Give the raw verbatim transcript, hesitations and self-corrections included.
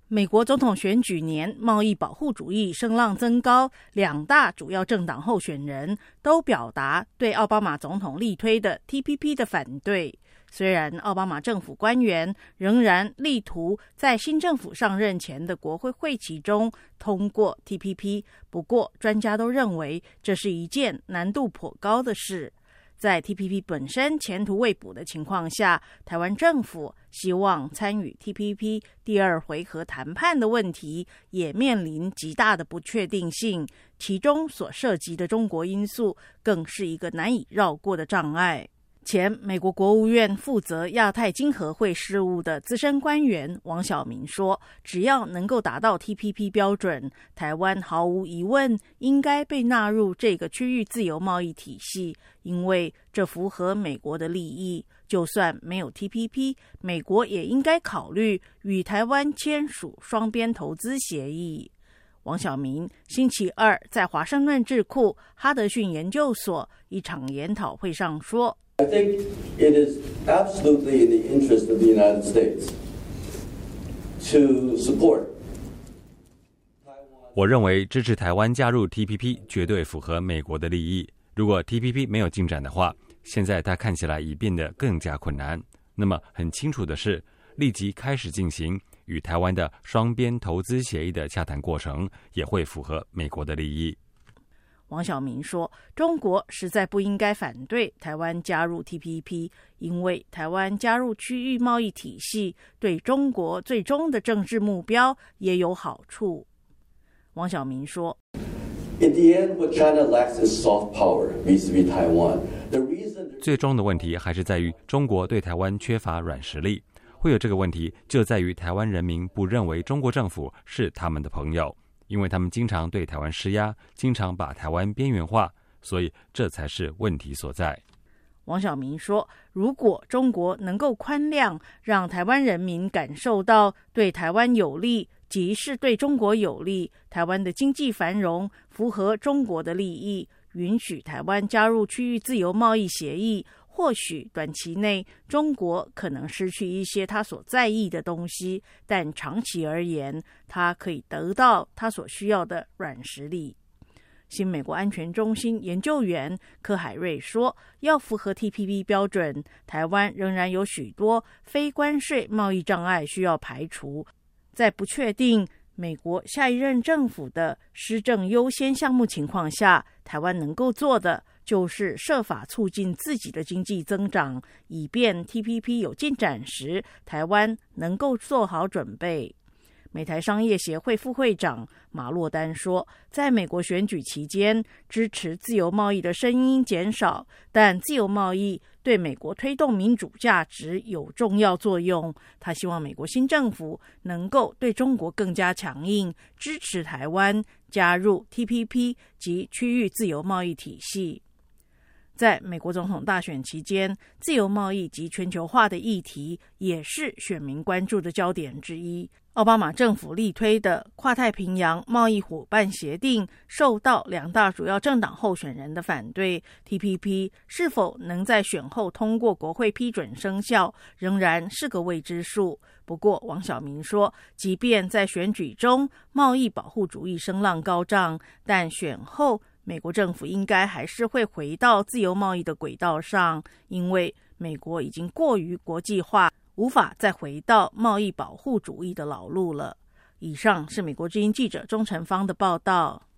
美国总统选举年，贸易保护主义声浪增高，两大主要政党候选人都表达对奥巴马总统力推的 T P P 的反对。虽然奥巴马政府官员仍然力图在新政府上任前的国会会期中通过 T P P， 不过专家都认为这是一件难度颇高的事。在 T P P 本身前途未卜的情况下，台湾政府希望参与 T P P 第二回合谈判的问题也面临极大的不确定性，其中所涉及的中国因素更是一个难以绕过的障碍。前美国国务院负责亚太经合会事务的资深官员王晓明说，只要能够达到 T P P 标准，台湾毫无疑问应该被纳入这个区域自由贸易体系，因为这符合美国的利益。就算没有 T P P， 美国也应该考虑与台湾签署双边投资协议。王晓明星期二在华盛顿智库哈德逊研究所一场研讨会上说， I think it is absolutely in the interest of the United States to support. 我认为支持台湾加入 T P P 绝对符合美国的利益。如果 T P P 没有进展的话，现在它看起来已变得更加困难。那么很清楚的是，立即开始进行与台湾的双边投资协议的洽谈过程，也会符合美国的利益。 王晓明说，中国实在不应该反对台湾加入 T P P， 因为台湾加入区域贸易体系对中国最终的政治目标也有好处。王晓明说， In the end, what China lacks is soft power vis-a-vis Taiwan. The reason 最终的问题还是在于中国对台湾缺乏软实力。会有这个问题，就在于台湾人民不认为中国政府是他们的朋友，因为他们经常对台湾施压，经常把台湾边缘化，所以这才是问题所在。 王晓明说，如果中国能够宽谅，让台湾人民感受到对台湾有利，即是对中国有利，台湾的经济繁荣符合中国的利益，允许台湾加入区域自由贸易协议，或许短期内中国可能失去一些他所在意的东西，但长期而言，他可以得到他所需要的软实力。新美国安全中心研究员柯海瑞说，要符合 T P P 标准，台湾仍然有许多非关税贸易障碍需要排除。在不确定美国下一任政府的施政优先项目情况下，台湾能够做的就是设法促进自己的经济增长，以便 T P P 有进展时，台湾能够做好准备。美台商业协会副会长马洛丹说，在美国选举期间，支持自由贸易的声音减少，但自由贸易对美国推动民主价值有重要作用。他希望美国新政府能够对中国更加强硬，支持台湾加入 T P P 及区域自由贸易体系。在美国总统大选期间，自由贸易及全球化的议题也是选民关注的焦点之一。奥巴马政府力推的跨太平洋贸易伙伴协定受到两大主要政党候选人的反对， T P P 是否能在选后通过国会批准生效，仍然是个未知数。不过王晓明说，即便在选举中贸易保护主义声浪高涨，但选后美国政府应该还是会回到自由贸易的轨道上，因为美国已经过于国际化，无法再回到贸易保护主义的老路了。以上是美国之音记者钟晨芳的报道。